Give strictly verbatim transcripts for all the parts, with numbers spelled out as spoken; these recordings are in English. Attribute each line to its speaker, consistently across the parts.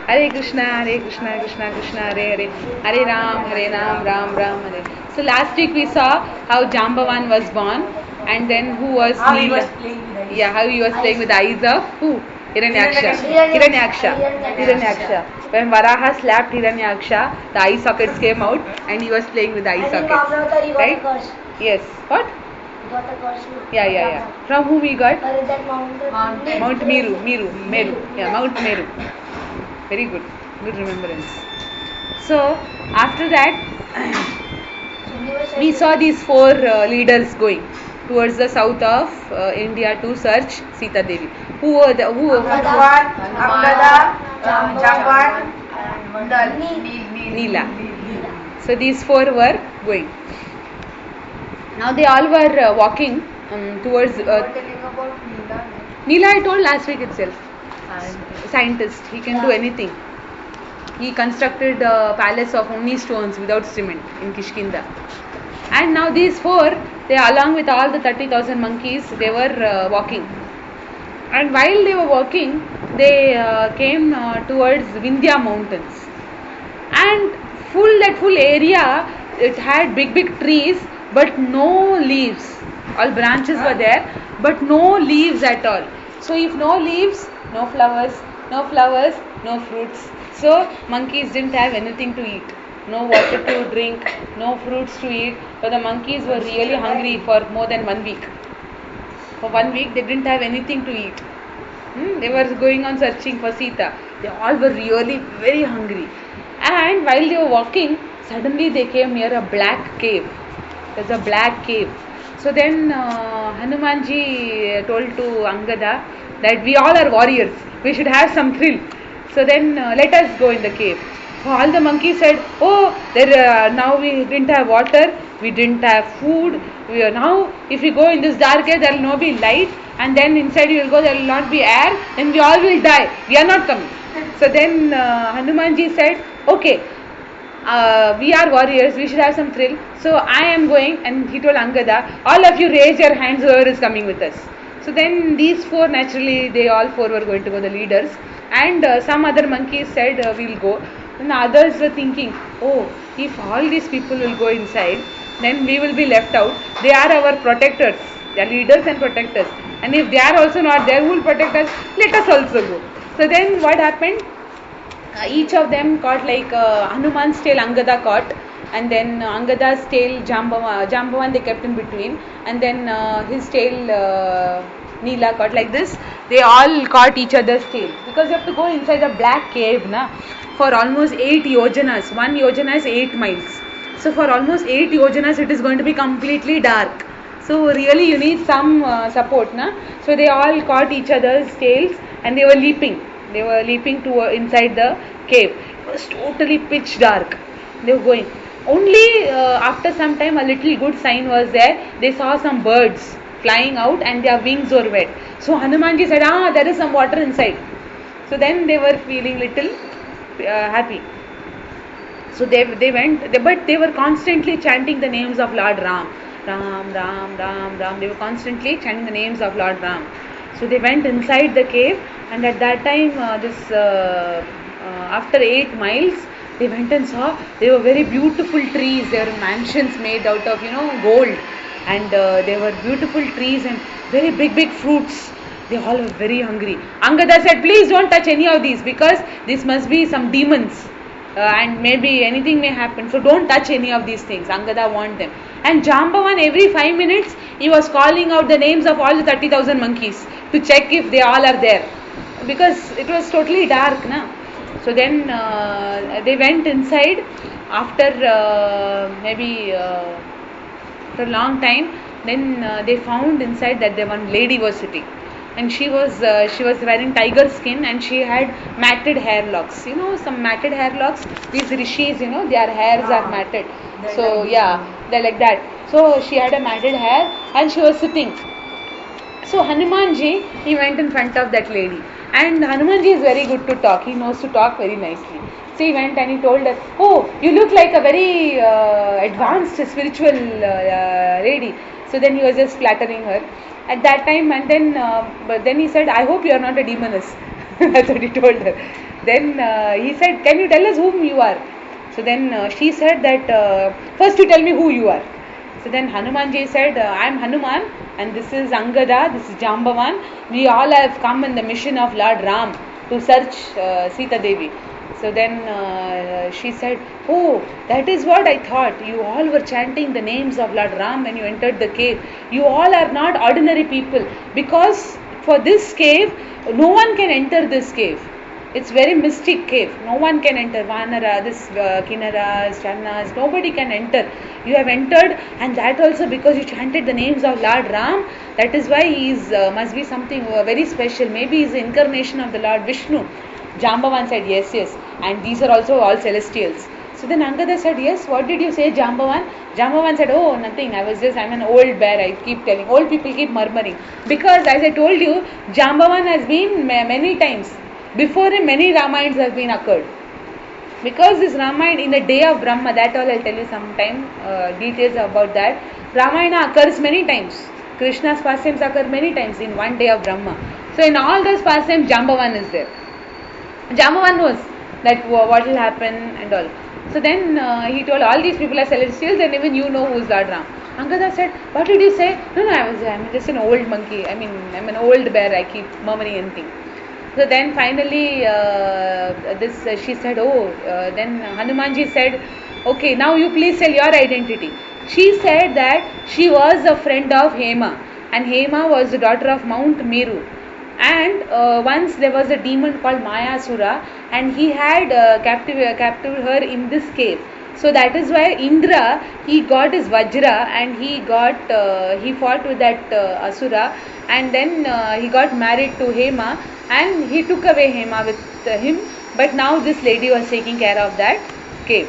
Speaker 1: Hare Krishna, Hare Krishna, Krishna Krishna, Hare Hare, Hare Ram, Hare Ram, Ram Ram, Hare. So last week we saw how Jambavan was born, and then who was
Speaker 2: How he
Speaker 1: Neela.
Speaker 2: was playing with eyes.
Speaker 1: Yeah, how he was playing with the eyes of who? Hiranyaksha.
Speaker 2: Hiranyaksha.
Speaker 1: Hiranyaksha. Hiranyaksha. When Varaha slapped Hiranyaksha, the eye sockets came out, and he was playing with the eye
Speaker 2: And in
Speaker 1: sockets.
Speaker 2: Mahabharata he got
Speaker 1: Right?
Speaker 2: a curse.
Speaker 1: Yes. What?
Speaker 2: He got a curse. no?
Speaker 1: Yeah, yeah, yeah. From whom he got?
Speaker 2: But that mountain.
Speaker 3: Mountain.
Speaker 1: Mount Meru, Meru, Meru. Yeah, Mount Meru. Very good, good remembrance. So after that, we saw these four uh, leaders going towards the south of uh, India to search Sita Devi. Who were the who?
Speaker 3: Hanuman, Angada, Jamban, and the
Speaker 1: Neela. So these four were going. Now they all were uh, walking um, towards. Uh,
Speaker 3: telling about Neela.
Speaker 1: Neela, I told last week itself. Scientist, he can do anything. He constructed a palace of only stones without cement in Kishkinda. And now these four, they along with all the thirty thousand monkeys, they were uh, walking. And while they were walking, they uh, came uh, towards Vindhya mountains. And full that full area, it had big big trees, but no leaves. All branches were there, but no leaves at all. So if no leaves, no flowers, no flowers, no fruits. So monkeys didn't have anything to eat. No water to drink, no fruits to eat. But the monkeys were really hungry for more than one week. For one week they didn't have anything to eat. Hmm? They were going on searching for Sita. They all were really very hungry. And while they were walking, suddenly they came near a black cave. There's a black cave. So then uh, Hanumanji told to Angada that we all are warriors. We should have some thrill. So then uh, let us go in the cave. So all the monkeys said, oh, there uh, now we didn't have water, we didn't have food. We are now, if we go in this dark cave, there will not be light, and then inside you will go, there will not be air, then we all will die. We are not coming. So then uh, Hanumanji said, okay, uh, we are warriors, we should have some thrill. So I am going, and he told Angada, all of you raise your hands, whoever is coming with us. So then these four, naturally, they all four were going to go, the leaders. And uh, some other monkeys said, uh, we'll go. And others were thinking, oh, if all these people will go inside, then we will be left out. They are our protectors. They are leaders and protectors. And if they are also not there, who will protect us? Let us also go. So then what happened? Uh, each of them caught like uh, Hanuman's tail Angada caught, and then uh, Angada's tail Jambavan, Jambavan they kept in between, and then uh, his tail uh, Neela caught like this. They all caught each other's tail because you have to go inside a black cave na, for almost eight yojanas. One yojana is eight miles. So for almost eight yojanas it is going to be completely dark. So really you need some uh, support na. So they all caught each other's tails and they were leaping. They were leaping to uh, inside the cave. It was totally pitch dark. They were going. Only uh, after some time a little good sign was there. They saw some birds flying out and their wings were wet. So Hanumanji said, ah, there is some water inside. So then they were feeling little uh, happy. So they they went, they, but they were constantly chanting the names of Lord Ram. Ram, Ram, Ram, Ram. They were constantly chanting the names of Lord Ram. So they went inside the cave, and at that time, uh, this uh, uh, after eight miles, they went and saw they were very beautiful trees. They were mansions made out of you know gold, and uh, they were beautiful trees and very big big fruits. They all were very hungry. Angada said, please don't touch any of these because this must be some demons. Uh, and maybe anything may happen. So don't touch any of these things. Angada warned them. And Jambavan, every five minutes, he was calling out the names of all the thirty thousand monkeys to check if they all are there. Because it was totally dark. Na? So then uh, they went inside after uh, maybe uh, for a long time. Then uh, they found inside that there one lady was sitting. And she was uh, she was wearing tiger skin and she had matted hair locks. You know, some matted hair locks. These rishis, you know, their hairs are matted. So yeah, they're like that. So she had a matted hair and she was sitting. So Hanumanji, he went in front of that lady. And Hanumanji is very good to talk. He knows to talk very nicely. So he went and he told her, oh, you look like a very uh, advanced spiritual uh, lady. So then he was just flattering her. At that time, and then uh, but then he said, I hope you are not a demoness. That's what he told her. Then uh, he said, can you tell us whom you are? So then uh, she said that, uh, first you tell me who you are. So then Hanumanji said, uh, I am Hanuman and this is Angada, this is Jambavan. We all have come in the mission of Lord Ram to search uh, Sita Devi. So then uh, she said, oh, that is what I thought. You all were chanting the names of Lord Ram when you entered the cave. You all are not ordinary people, because for this cave, no one can enter this cave. It's very mystic cave. No one can enter. Vanara, this uh, Kinnaras, Channas, nobody can enter. You have entered, and that also because you chanted the names of Lord Ram. That is why he is, uh, must be something uh, very special. Maybe he is the incarnation of the Lord Vishnu. Jambavan said, yes, yes. And these are also all celestials. So then Angada said, yes, what did you say, Jambavan? Jambavan said, oh, nothing. I was just, I'm an old bear. I keep telling. Old people keep murmuring. Because as I told you, Jambavan has been many times. Before him, many Ramayans have been occurred. Because this Ramayana, in the day of Brahma, that all I'll tell you sometime, uh, details about that. Ramayana occurs many times. Krishna's pastimes occur many times in one day of Brahma. So in all those pastimes, Jambavan is there. Jambavan knows that what will happen and all. So then uh, he told, all these people are celestials and even you know who is Lord Ram. Angada said, what did you say? No, no, I was, I'm just an old monkey. I mean, I'm an old bear. I keep murmuring anything. So then finally uh, this uh, she said, oh, uh, then Hanumanji said, okay, now you please tell your identity. She said that she was a friend of Hema, and Hema was the daughter of Mount Meru. And uh, once there was a demon called Mayasura, and he had uh, captive, uh, captive her in this cave. So that is why Indra, he got his Vajra and he got uh, he fought with that uh, Asura, and then uh, he got married to Hema, and he took away Hema with uh, him. But now this lady was taking care of that cave.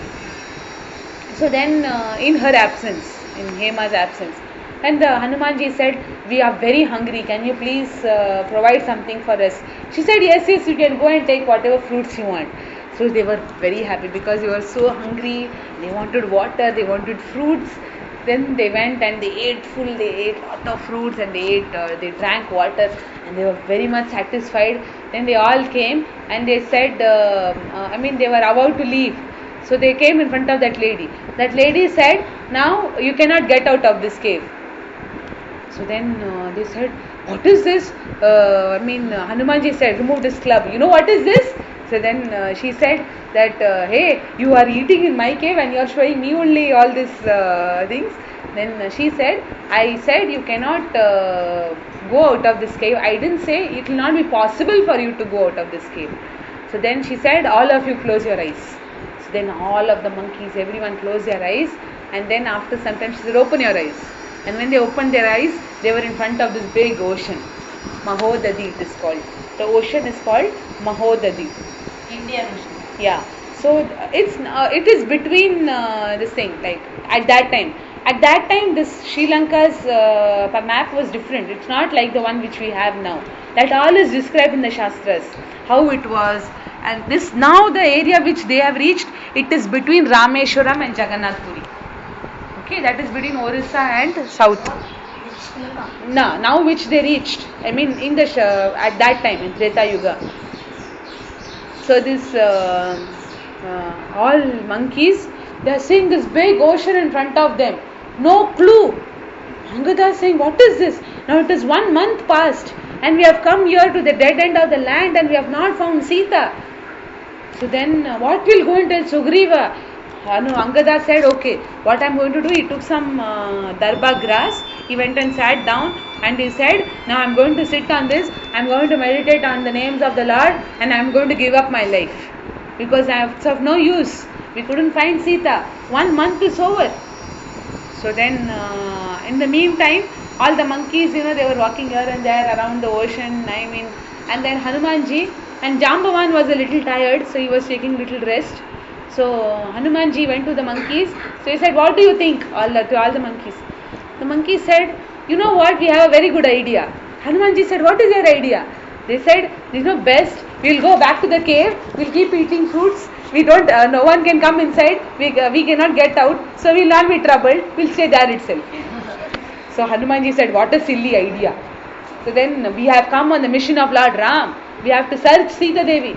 Speaker 1: So then uh, in her absence, in Hema's absence, and uh, Hanumanji said, we are very hungry, can you please uh, provide something for us? She said, yes, yes, you can go and take whatever fruits you want. So they were very happy because they were so hungry, they wanted water, they wanted fruits. Then they went and they ate full, they ate lot of fruits and they ate, uh, they drank water, and they were very much satisfied. Then they all came and they said, uh, uh, I mean they were about to leave. So they came in front of that lady. That lady said, now you cannot get out of this cave. So then uh, they said, what is this? Uh, I mean uh, Hanumanji said, remove this club. You know what is this? So then uh, she said that, uh, hey, you are eating in my cave and you are showing me only all these uh, things. Then uh, she said, I said you cannot uh, go out of this cave. I didn't say it will not be possible for you to go out of this cave. So then she said, all of you close your eyes. So then all of the monkeys, everyone closed their eyes, and then after some time she said, open your eyes. And when they opened their eyes, they were in front of this big ocean. Mahodadi it is called. The ocean is called Mahodadi.
Speaker 3: Indian Ocean.
Speaker 1: Yeah. So it's uh, it is between uh, this thing, like at that time. At that time, this Sri Lanka's uh, map was different. It's not like the one which we have now. That all is described in the Shastras, how it was. And this now the area which they have reached, it is between Rameshwaram and Jagannath Puri. Okay, that is between Orissa and South. No, now which they reached. I mean, in the uh, at that time in Treta Yuga. So this uh, uh, all monkeys, they are seeing this big ocean in front of them. No clue. Angada is saying, what is this? Now it is one month past and we have come here to the dead end of the land and we have not found Sita. So then uh, what will go and tell Sugriva? Uh, no, Angada said, okay, what I am going to do, he took some uh, darba grass, he went and sat down and he said, now I am going to sit on this, I am going to meditate on the names of the Lord and I am going to give up my life. Because it's of no use. We couldn't find Sita. One month is over. So then, uh, in the meantime, all the monkeys, you know, they were walking here and there around the ocean, I mean, and then Hanumanji, and Jambavan was a little tired, so he was taking little rest. So Hanumanji went to the monkeys. So he said, what do you think? All the, to all the monkeys. The monkeys said, you know what, we have a very good idea. Hanumanji said, what is your idea? They said, you know, best, we'll go back to the cave, we'll keep eating fruits, we don't, uh, no one can come inside, we, uh, we cannot get out, so we'll not be troubled, we'll stay there itself. So Hanumanji said, what a silly idea. So then we have come on the mission of Lord Ram, we have to search Sita Devi.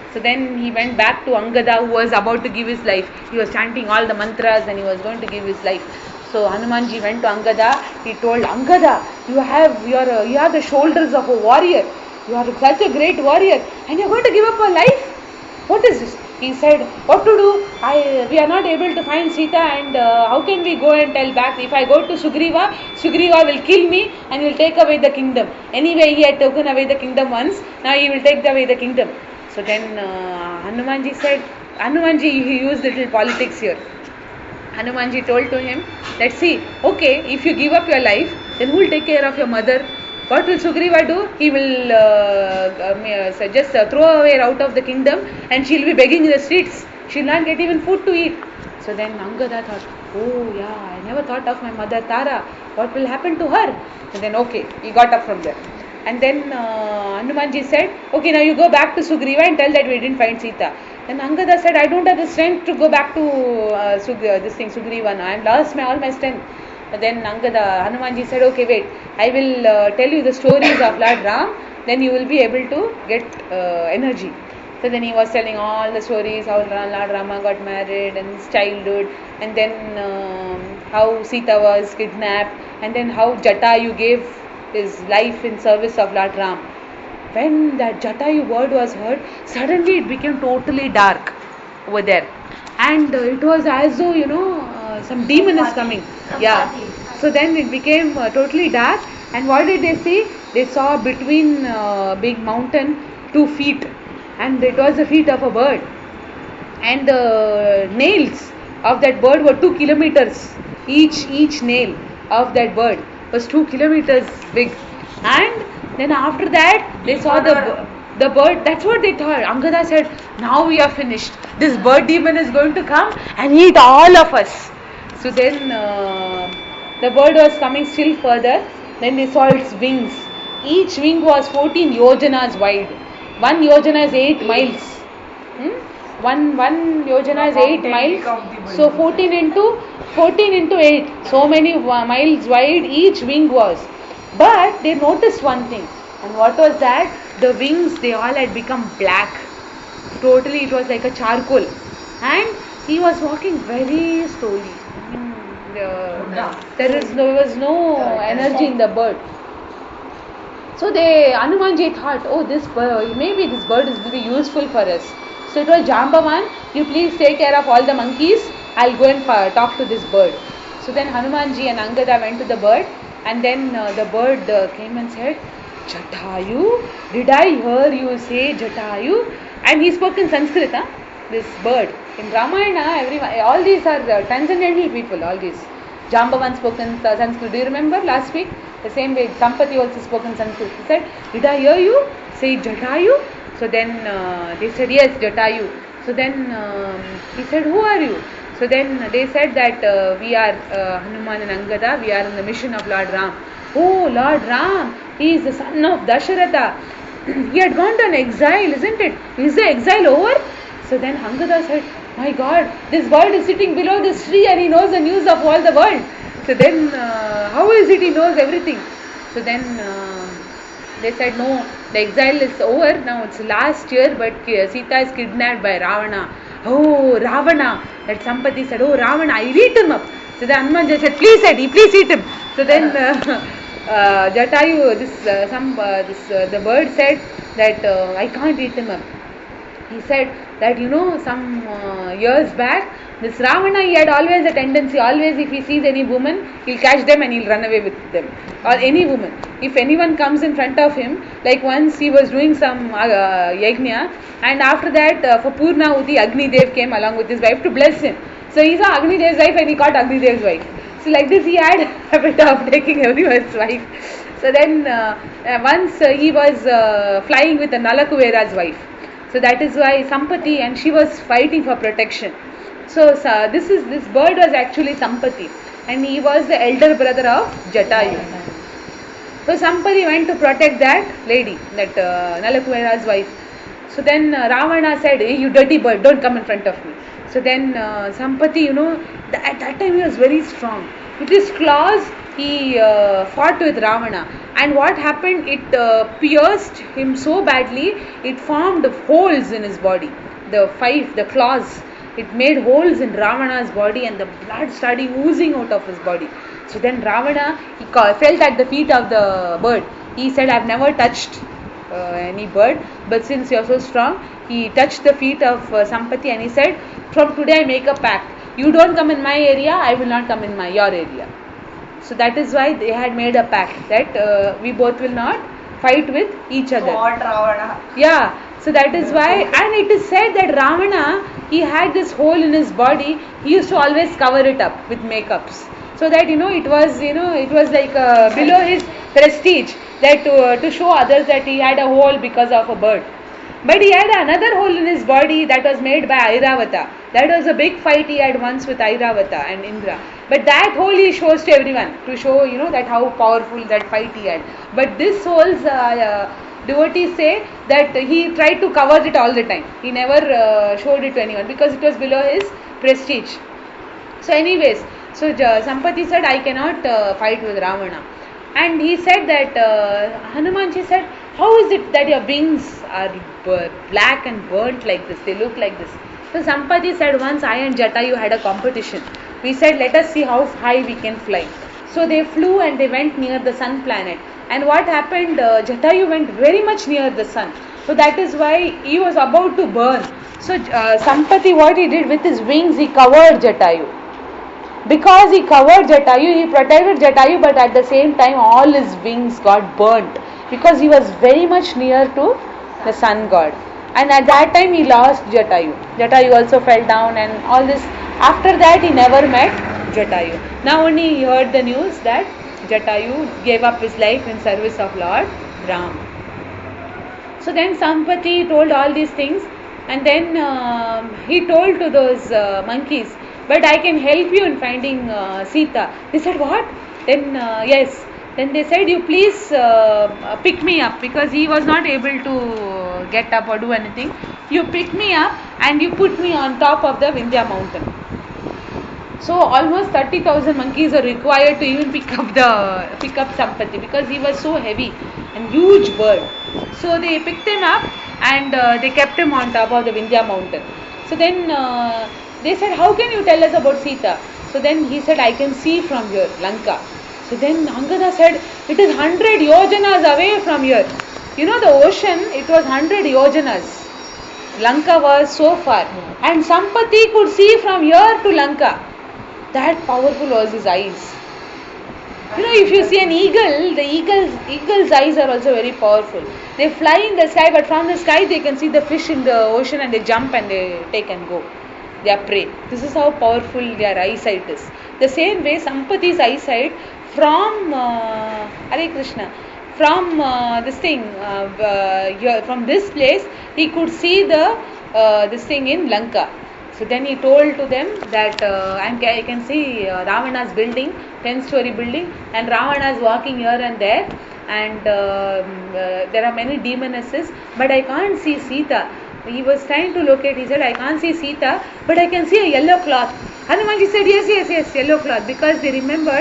Speaker 1: So then he went back to Angada, who was about to give his life. He was chanting all the mantras and he was going to give his life. So Hanumanji went to Angada. He told Angada, you have you are, you have the shoulders of a warrior. You are such a great warrior, and you are going to give up your life. What is this? He said, what to do? I we are not able to find Sita, and uh, how can we go and tell back? If I go to Sugriva, Sugriva will kill me and will take away the kingdom. Anyway, he had taken away the kingdom once. Now he will take away the kingdom. So then uh, Hanumanji said, Hanumanji, he used little politics here. Hanumanji told to him that, see, okay, if you give up your life, then who will take care of your mother? What will Sugriva do? He will uh, uh, just uh, throw her out of the kingdom, and she will be begging in the streets. She will not get even food to eat. So then Angada thought, oh yeah, I never thought of my mother Tara. What will happen to her? And then okay, he got up from there. And then uh, Hanumanji said, okay, now you go back to Sugriva and tell that we didn't find Sita. Then Angada said, I don't have the strength to go back to uh, Sug- uh, this thing, Sugriva now. I have lost my, all my strength. But then Angada, Hanumanji said, okay, wait, I will uh, tell you the stories of Lord Ram, then you will be able to get uh, energy. So then he was telling all the stories, how Lord Rama got married and his childhood, and then um, how Sita was kidnapped, and then how Jatayu gave his life in service of Lord Ram. When that Jatayu word was heard, suddenly it became totally dark over there. And uh, it was as though, you know, uh, some demon is coming. Yeah. So then it became uh, totally dark. And what did they see? They saw between uh, big mountain two feet. And it was the feet of a bird. And the nails of that bird were two kilometers. Each, each nail of that bird was two kilometers big. And then after that, they saw the the bird. That's what they thought. Angada said, now we are finished. This bird demon is going to come and eat all of us. So then uh, the bird was coming still further. Then they saw its wings. Each wing was fourteen yojanas wide. One yojana is eight miles. Hmm? One one yojana is eight miles. So fourteen into fourteen into eight. So many miles wide each wing was. But they noticed one thing. And what was that? The wings, they all had become black. Totally, it was like a charcoal. And he was walking very slowly. I mean, the, there is no, there was no energy in the bird. So they, Hanumanji thought, oh, this bird, maybe this bird is will be useful for us. So it was Jambavan, you please take care of all the monkeys. I'll go and uh, talk to this bird. So then Hanumanji and Angada went to the bird. And then uh, the bird uh, came and said, Jatayu, did I hear you say Jatayu? And he spoke in Sanskrit, huh? This bird. In Ramayana, everyone, all these are uh, transcendental people, all these. Jambavan spoke in uh, Sanskrit. Do you remember last week? The same way, Sampati also spoke in Sanskrit. He said, did I hear you say Jatayu? So then uh, they said, yes, Jatayu. So then um, he said, who are you? So then they said that uh, we are uh, Hanuman and Angada, we are on the mission of Lord Ram. Oh, Lord Ram, he is the son of Dasharatha. He had gone to an exile, isn't it? Is the exile over? So then Angada said, my God, this bird is sitting below this tree and he knows the news of all the world. So then, uh, how is it he knows everything? So then uh, they said, no, the exile is over. Now it's last year, but Sita is kidnapped by Ravana. Oh, Ravana. That Sampati said, oh, Ravana, I'll eat him up. So the Hanuman said, please eat, please eat him. So then uh, uh, Jatayu, this, uh, some, uh, this uh, the bird said that uh, I can't eat him up. He said that, you know, some uh, years back, this Ravana, he had always a tendency, always if he sees any woman, he'll catch them and he'll run away with them. Or any woman. If anyone comes in front of him, like once he was doing some uh, yajna, and after that, uh, for Purnahuti, Agni Dev came along with his wife to bless him. So he saw Agni Dev's wife and he caught Agni Dev's wife. So like this, he had a habit of taking everyone's wife. So then, uh, uh, once uh, he was uh, flying with the Nalakuvera's wife. So that is why Sampati, and she was fighting for protection. So uh, this is this bird was actually Sampati, and he was the elder brother of Jatayu. So Sampati went to protect that lady, that uh, Nalakuvera's wife. So then uh, Ravana said, hey, you dirty bird, don't come in front of me. So then uh, Sampati, you know, th- at that time he was very strong. With his claws, he uh, fought with Ravana. and what happened, it uh, pierced him so badly, it formed holes in his body. The five, the claws, it made holes in Ravana's body, and the blood started oozing out of his body. So then Ravana, he fell at the feet of the bird. He said, I've never touched uh, any bird, but since you're so strong, he touched the feet of uh, Sampati, and he said, from today I make a pact. You don't come in my area, I will not come in my your area. So that is why they had made a pact that uh, we both will not fight with each other.
Speaker 3: Fought Ravana.
Speaker 1: Yeah, so that is why, and it is said that Ravana, he had this hole in his body, he used to always cover it up with makeups. So that, you know, it was, you know, it was like uh, below his prestige, that to, uh, to show others that he had a hole because of a bird. But he had another hole in his body that was made by Airavata. That was a big fight he had once with Airavata and Indra. But that hole he shows to everyone, to show, you know, that how powerful that fight he had. But this holes, uh, uh, devotees say that he tried to cover it all the time. He never uh, showed it to anyone because it was below his prestige. So anyways, so uh, Sampati said, I cannot uh, fight with Ravana. And he said that, uh, Hanumanji said, how is it that your wings are black and burnt like this? They look like this. So Sampati said, once I and Jatayu had a competition. We said, let us see how high we can fly. So they flew and they went near the sun planet. And what happened, uh, Jatayu went very much near the sun. So that is why he was about to burn. So uh, Sampati, what he did with his wings, he covered Jatayu. Because he covered Jatayu, he protected Jatayu, but at the same time all his wings got burnt. Because he was very much near to the sun god. And at that time he lost Jatayu. Jatayu also fell down and all this. After that he never met Jatayu. Now only he heard the news that Jatayu gave up his life in service of Lord Ram. So then Sampati told all these things, and then uh, he told to those uh, monkeys, but I can help you in finding uh, Sita. They said, what? Then uh, yes. Then they said, you please uh, pick me up, because he was not able to get up or do anything. You pick me up and you put me on top of the Vindhya mountain. So almost thirty thousand monkeys are required to even pick up the pick up Sampati, because he was so heavy and huge bird. So they picked him up and uh, they kept him on top of the Vindhya mountain. So then uh, they said, how can you tell us about Sita? So then he said, I can see from here, Lanka. So then Angada said, it is one hundred yojanas away from here. You know the ocean, it was one hundred yojanas. Lanka was so far. And Sampati could see from here to Lanka. That powerful was his eyes. You know, if you see an eagle, the eagle's, eagle's eyes are also very powerful. They fly in the sky, but from the sky they can see the fish in the ocean and they jump and they take and go. They are prey. This is how powerful their eyesight is. The same way, Sampati's eyesight from uh, Hare Krishna, from uh, this thing, uh, uh, here, from this place, he could see the uh, this thing in Lanka. So then he told to them that uh, I can see uh, Ravana's building, ten-story building, and Ravana is walking here and there, and uh, uh, there are many demonesses, but I can't see Sita. He was trying to locate, he said, I can't see Sita, but I can see a yellow cloth. Hanumanji said, yes, yes, yes, yellow cloth, because they remembered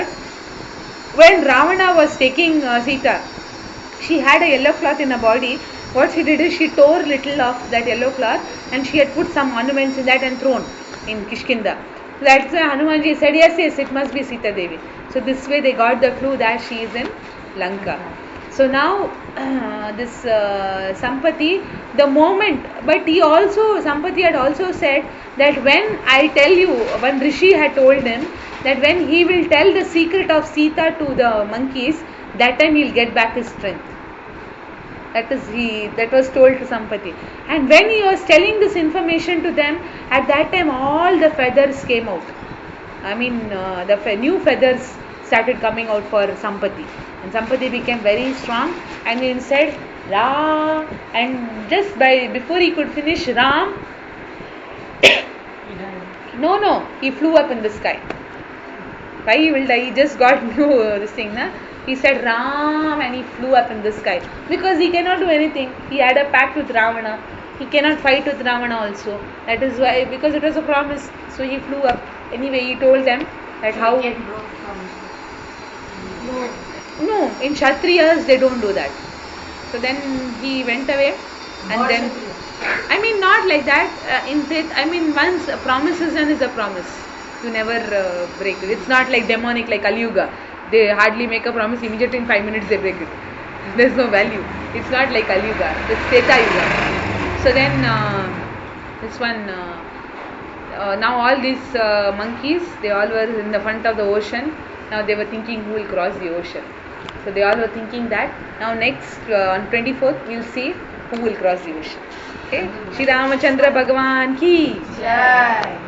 Speaker 1: when Ravana was taking uh, Sita, she had a yellow cloth in her body. What she did is she tore little of that yellow cloth and she had put some ornaments in that and thrown in Kishkinda. So that's why Hanumanji said, yes, yes, it must be Sita Devi. So this way they got the clue that she is in Lanka. So now uh, this uh, Sampati, the moment, but he also, Sampati had also said that when I tell you, when Rishi had told him that when he will tell the secret of Sita to the monkeys, that time he will get back his strength. That is he. That was told to Sampati. And when he was telling this information to them, at that time all the feathers came out. I mean, uh, the fe- new feathers started coming out for Sampati. And Sampati became very strong. And he said, Ra. And just by before he could finish Ram, no, no, he flew up in the sky. Why he will die? He just got new uh, this thing, na? He said Ram and he flew up in the sky. Because he cannot do anything. He had a pact with Ravana. He cannot fight with Ravana also. That is why, because it was a promise. So he flew up. Anyway, he told them that how...
Speaker 3: It broke from...
Speaker 2: No.
Speaker 1: no, in Kshatriyas they don't do that. So then he went away, and
Speaker 3: What
Speaker 1: then
Speaker 3: Kshatriya?
Speaker 1: I mean not like that. Uh, in that, I mean once a promise is done is a promise. You never uh, break it. It's not like demonic like Kali Yuga. They hardly make a promise immediately in five minutes they break it. There's no value. It's not like Kali Yuga. It's Treta Yuga. So then uh, this one. Uh, Uh, now all these uh, monkeys, they all were in the front of the ocean. Now they were thinking who will cross the ocean. So they all were thinking that. Now next uh, on twenty-fourth we'll see who will cross the ocean. Okay. Shri Ramachandra Bhagavan ki.
Speaker 3: Jai.